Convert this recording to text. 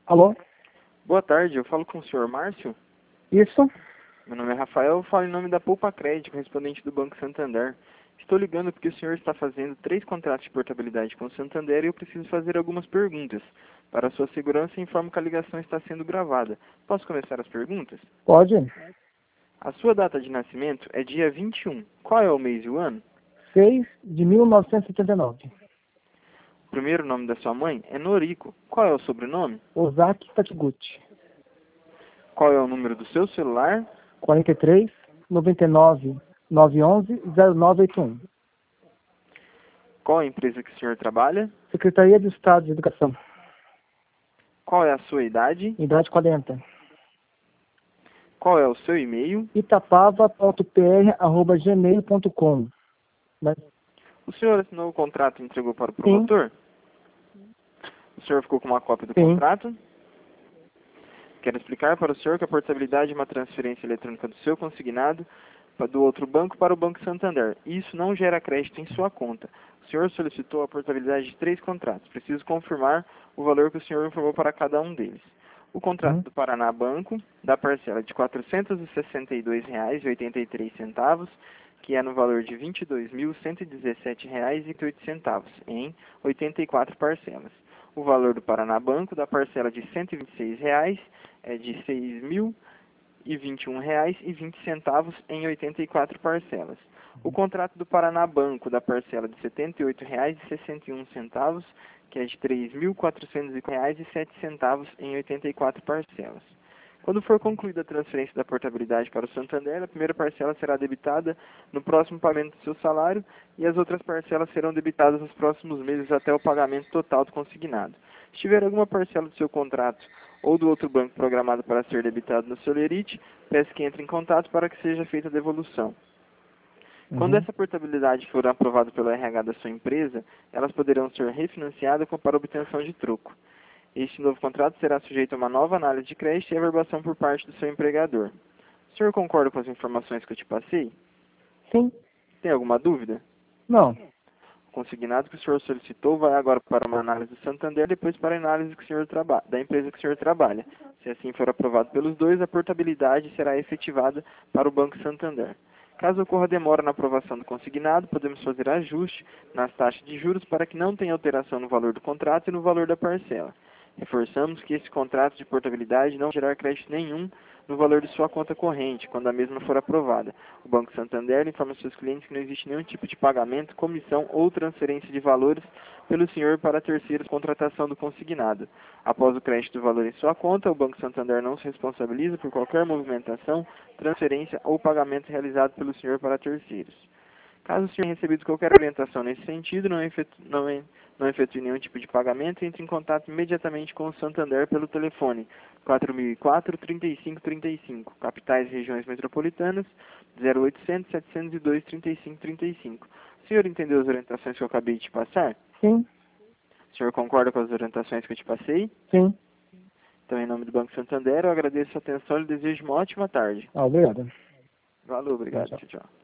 Alô? Boa tarde, eu falo com o senhor Márcio. Isso? Meu nome é Rafael, eu falo em nome da Poupa Crédito, correspondente do Banco Santander. Estou ligando porque o senhor está fazendo 3 contratos de portabilidade com o Santander e eu preciso fazer algumas perguntas. Para a sua segurança, informo que a ligação está sendo gravada. Posso começar as perguntas? Pode. A sua data de nascimento é dia 21. Qual é o mês e o ano? 6 de 1979. O primeiro nome da sua mãe é Noriko. Qual é o sobrenome? Ozaki Takiguchi. Qual é o número do seu celular? 43 99 911 0981. Qual é a empresa que o senhor trabalha? Secretaria de Estado de Educação. Qual é a sua idade? Idade 40. Qual é o seu e-mail? itapava.pr@gmail.com. O senhor assinou o contrato e entregou para o Sim. promotor? O senhor ficou com uma cópia do Sim. contrato? Quero explicar para o senhor que a portabilidade é uma transferência eletrônica do seu consignado do outro banco para o Banco Santander. Isso não gera crédito em sua conta. O senhor solicitou a portabilidade de 3 contratos. Preciso confirmar o valor que o senhor informou para cada um deles. O contrato do Paraná Banco, da parcela de R$ 462,83, que é no valor de R$ 22.117,08, em 84 parcelas. O valor do Paraná Banco, da parcela de R$ 126,00, é de R$ 6.021,20 em 84 parcelas. O contrato do Paraná Banco, da parcela de R$ 78,61, que é de R$ 3.405,07 em 84 parcelas. Quando for concluída a transferência da portabilidade para o Santander, a primeira parcela será debitada no próximo pagamento do seu salário e as outras parcelas serão debitadas nos próximos meses até o pagamento total do consignado. Se tiver alguma parcela do seu contrato ou do outro banco programado para ser debitado no seu lerite, peço que entre em contato para que seja feita a devolução. Quando essa portabilidade for aprovada pelo RH da sua empresa, elas poderão ser refinanciadas para obtenção de troco. Este novo contrato será sujeito a uma nova análise de crédito e averbação por parte do seu empregador. O senhor concorda com as informações que eu te passei? Sim. Tem alguma dúvida? Não. O consignado que o senhor solicitou vai agora para uma análise do Santander, depois para a análise que o senhor da empresa que o senhor trabalha. Se assim for aprovado pelos dois, a portabilidade será efetivada para o Banco Santander. Caso ocorra demora na aprovação do consignado, podemos fazer ajuste nas taxas de juros para que não tenha alteração no valor do contrato e no valor da parcela. Reforçamos que esse contrato de portabilidade não gerar crédito nenhum no valor de sua conta corrente, quando a mesma for aprovada. O Banco Santander informa seus clientes que não existe nenhum tipo de pagamento, comissão ou transferência de valores pelo senhor para terceiros contratação do consignado. Após o crédito do valor em sua conta, o Banco Santander não se responsabiliza por qualquer movimentação, transferência ou pagamento realizado pelo senhor para terceiros. Caso o senhor tenha recebido qualquer orientação nesse sentido, não efetue nenhum tipo de pagamento, entre em contato imediatamente com o Santander pelo telefone 4004-3535, capitais e regiões metropolitanas, 0800-702-3535. O senhor entendeu as orientações que eu acabei de te passar? Sim. O senhor concorda com as orientações que eu te passei? Sim. Então, em nome do Banco Santander, eu agradeço a atenção e lhe desejo uma ótima tarde. Obrigado. Valeu, obrigado. Tchau. Tchau, tchau.